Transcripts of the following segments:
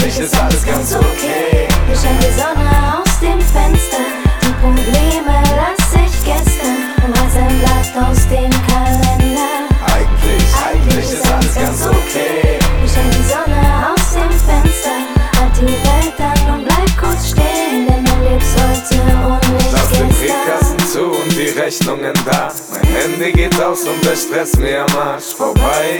eigentlich ist alles ganz okay. Mir scheint die Sonne aus dem Fenster, die Probleme lass ich gestern und reiß ein Blatt aus dem Kalender. Eigentlich ist alles ganz okay. Mir scheint die Sonne aus dem Fenster, halt die Welt an und bleib kurz stehen, denn du lebst heute und nicht Lass den gestern. Briefkasten zu und die Rechnungen da. Mein Handy geht aus und der Stress mir am Arsch vorbei.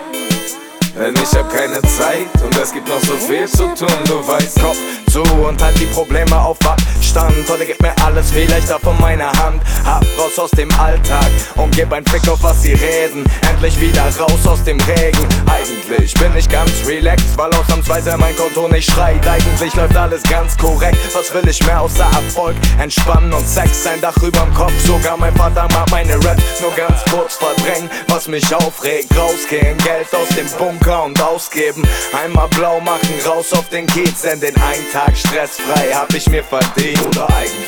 Denn ich hab keine Zeit und es gibt noch so viel zu tun, du weißt. Kopf zu und halt die Probleme auf Abstand. Heute gib mir alles viel leichter von meiner Hand. Hab raus aus dem Alltag und gib ein Fick auf was sie reden. Endlich wieder raus aus dem Regen. Eigentlich bin ich ganz relaxed, weil ausnahmsweise mein Konto nicht schreit. Eigentlich läuft alles ganz korrekt. Was will ich mehr außer Erfolg? Entspannen und Sex, ein Dach überm Kopf. Sogar mein Vater mag meine Raps nur ganz kurz verdrängen, was mich aufregt. Rausgehen, Geld aus dem Bunker und ausgeben. Einmal blau machen, raus auf den Kiez, denn den einen Tag stressfrei hab ich mir verdient. Oder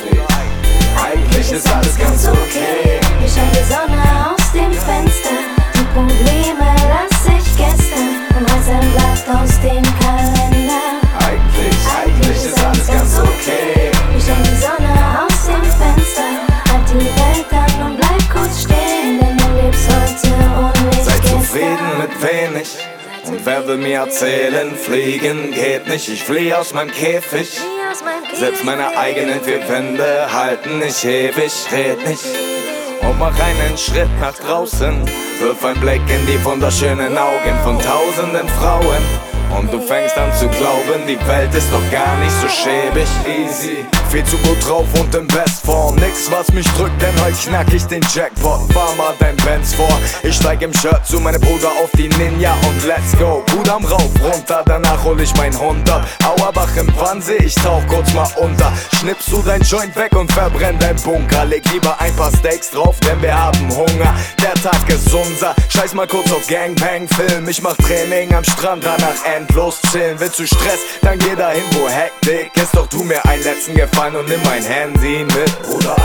eigentlich ist alles ganz okay. Mir scheint die Sonne aus dem Fenster, die Probleme lass ich gestern und reiß ein Blatt aus dem Kalender. Eigentlich ist alles ganz okay. Mir scheint die Sonne aus dem Fenster, halt die Welt an und bleib kurz stehen, denn du lebst heute und nicht Sei gestern. zufrieden mit wenig. Und wer will mir erzählen, fliegen geht nicht. Ich flieh aus meinem Käfig. Selbst meine eigenen vier Wände halten nicht ewig, red nicht. Und mach einen Schritt nach draußen. Wirf einen Blick in die wunderschönen Augen von tausenden Frauen. Und du fängst an zu glauben, die Welt ist doch gar nicht so schäbig. Easy, viel zu gut drauf und in Bestform. Nix was mich drückt, denn heute knack ich den Jackpot. Fahr mal dein Benz vor. Ich steig im Shirt zu meinem Bruder auf die Ninja und let's go. Bruder am Rauf, runter, danach hol ich mein 100. Auerbach im Wannsee, ich tauch kurz mal unter. Schnippst du dein Joint weg und verbrenn dein Bunker. Leg lieber ein paar Steaks drauf, denn wir haben Hunger. Der Tag ist unser, scheiß mal kurz auf Gangbang-Film. Ich mach Training am Strand, danach endlos chillen. Willst du Stress, dann geh dahin, wo Hektik ist. Doch tu mir einen letzten Gefallen und nimm mein Handy mit. Oder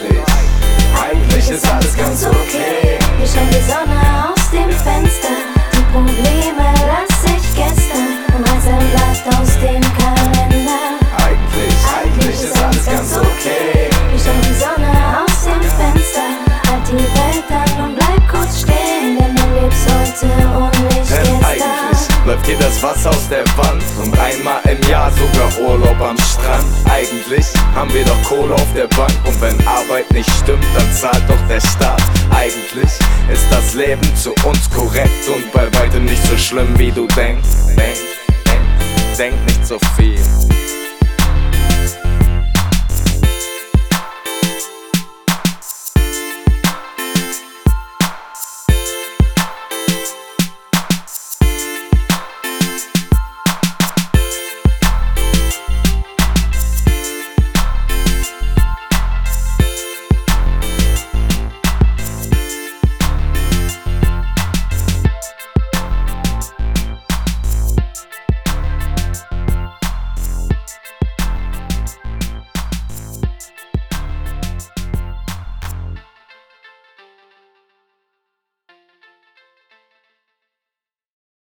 eigentlich ist alles ganz okay. Mir scheint die Sonne aus dem Fenster, die Probleme lass ich gestern und reiß ein Blatt aus dem Kalender. Eigentlich ist alles ganz okay. Mir scheint die Sonne aus dem Fenster, halt die Welt an und bleib kurz stehen, denn du lebst heute und nicht Denn gestern. eigentlich läuft hier das Wasser aus der Wand und einmal im Jahr sogar Urlaub am Strand. Eigentlich haben wir doch Kohle auf der Bank und wenn Arbeit nicht stimmt, dann zahlt doch der Staat. Eigentlich ist das Leben zu uns korrekt und bei weitem nicht so schlimm, wie du denkst. Denk nicht so viel.